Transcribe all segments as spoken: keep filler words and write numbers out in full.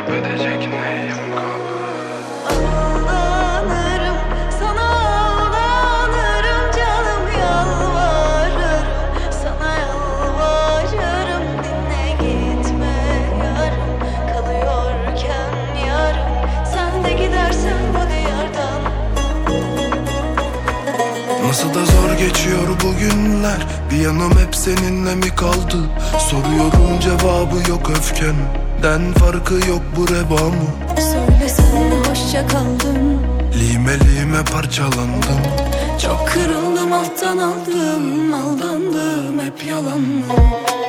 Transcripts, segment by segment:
kaybedecek neyim kaldı? Aldanırım, sana aldanırım canım, yalvarırım, sana yalvarırım. Dinle gitme yarım, kalıyorken yarım. Sen de gidersen bu diyardan. Nasıl da zor geçiyor bu günler, bir yanım hep seninle mi kaldı? Soruyorum cevabı yok, öfkenden farkı yok bu reba mı? Söylesen de hoşça kaldım, Lime lime parçalandım. çok kırıldım, alttan aldım, aldandım, hep yalandım.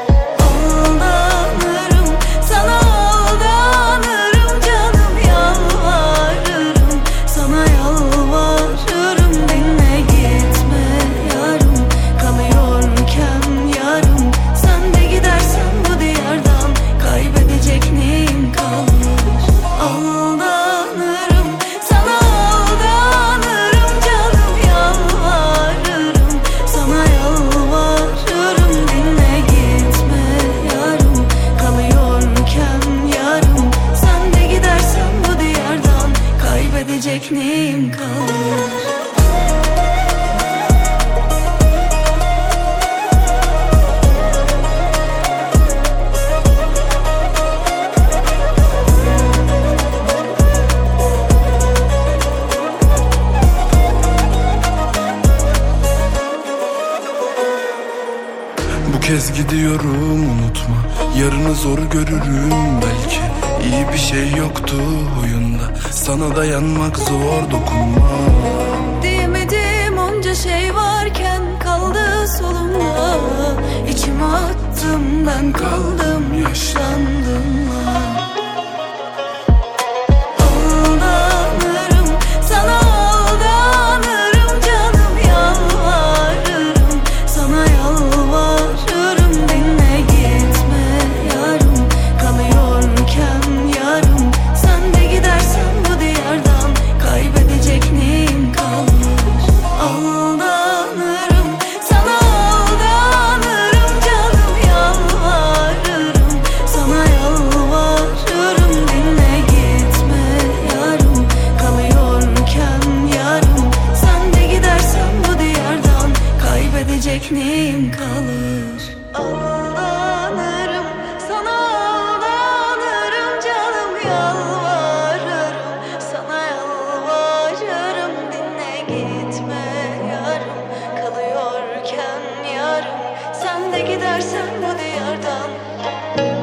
Aldanırım, sana aldanırım canım, yalvarırım, sana yalvarırım. Dinle gitme yarım, kalıyorken yarım. Sen de gidersen bu diyardan, kaybedecek neyim kalır? Aldanırım, sana aldanırım canım, yalvarırım, sana yalvarırım. Dinle gitme yarım, kalıyorken yarım. Sen de gidersen bu diyardan, kaybedecek neyim kalır? Bu kez gidiyorum, unutma, yarını zor görürüm belki. İyi bir şey yoktu oyunda, sana dayanmak zor, dokunma. Diyemedim onca şey varken, kaldı solumda. İçime attım, ben kaldım, yaşlandım. Aldanırım, sana aldanırım canım, yalvarırım, sana yalvarırım. Dinle gitme yarım, kalıyorken yarım. Sen de gidersen bu diyardan, kaybedecek neyim kalır? Aldanırım, sana aldanırım canım, yalvarırım, sana yalvarırım. Dinle gitme yarım, kalıyorken yarım. Sen de gidersen bu diyardan, kaybedecek neyim kalır? Aldanırım, sana aldanırım canım, yalvarırım, sana yalvarırım. Dinle gitme yarım, kalıyorken yarım. Sen de gidersen bu diyardan.